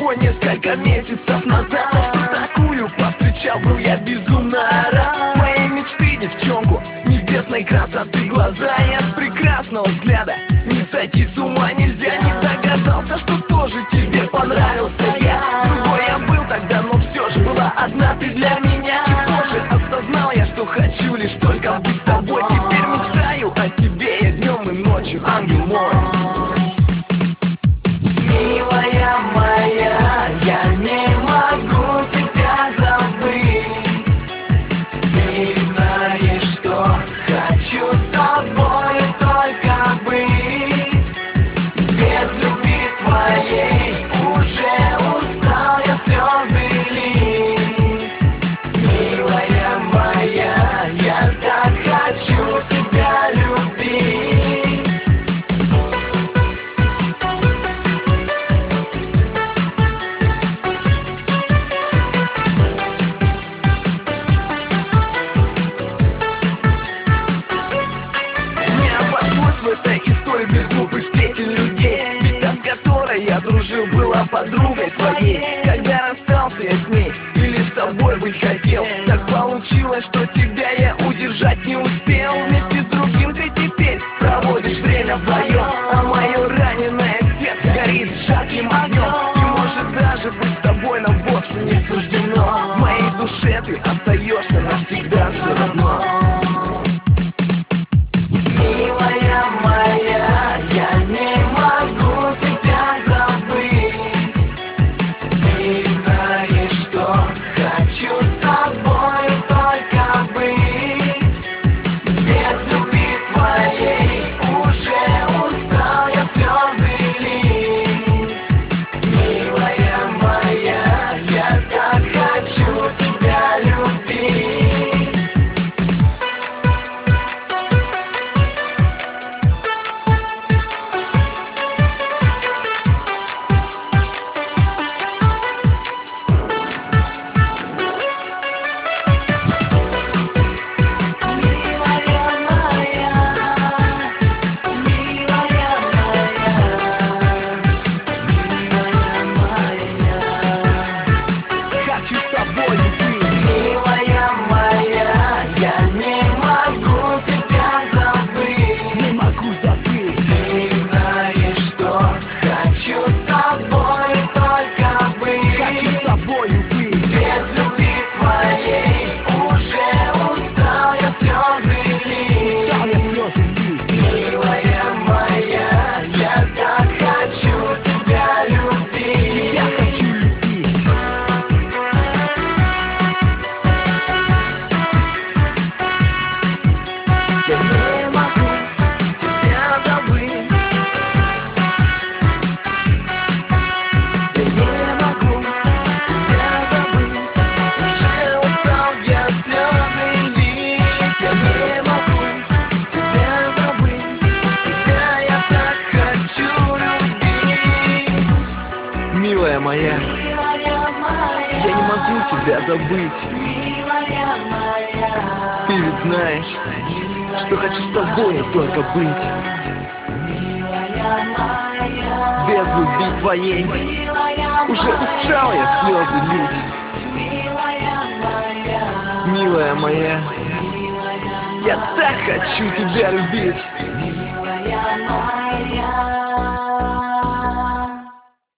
тобой несколько месяцев назад. Но что такую повстречал, был я безумно рад. Моей мечты девчонку небесной красоты глаза, и от прекрасного взгляда не сойти с ума нельзя. Не догадался, что тоже тебе понравился я. Другой я был тогда, но все же была одна ты для меня. Чуть позже осознал я, что хочу лишь только быть с тобой. Теперь мечтаю о тебе я днем и ночью, ангел мой. Милая моя, я не могу тебя забыть. Ты знаешь, что хочу с тобой только быть. Без любви твоей уже устал я слезы лить. Милая моя, я так хочу тебя любить. В этой истории без глупых сплетен людей. Ведь та, с которой я дружил, была подругой твоей. Когда расстался я с ней и лишь с тобой быть хотел, так получилось, что тебя я удержать не успел. Вместе с другим ты теперь проводишь время вдвоем, а мое раненое сердце горит жарким огнем. И может даже быть с тобой нам вовсе не суждено. В моей душе ты остаешься навсегда все равно. Милая моя, я не могу тебя забыть. Ты знаешь, что хочу с тобой только быть. Без любви твоей уже устал я слезы лить. Милая моя, я так хочу тебя любить. Милая моя, я не могу тебя забыть. Ты ведь знаешь, что хочу с тобой только быть. Без любви твоей уже устал я слезы лить. Милая моя, я так хочу тебя любить.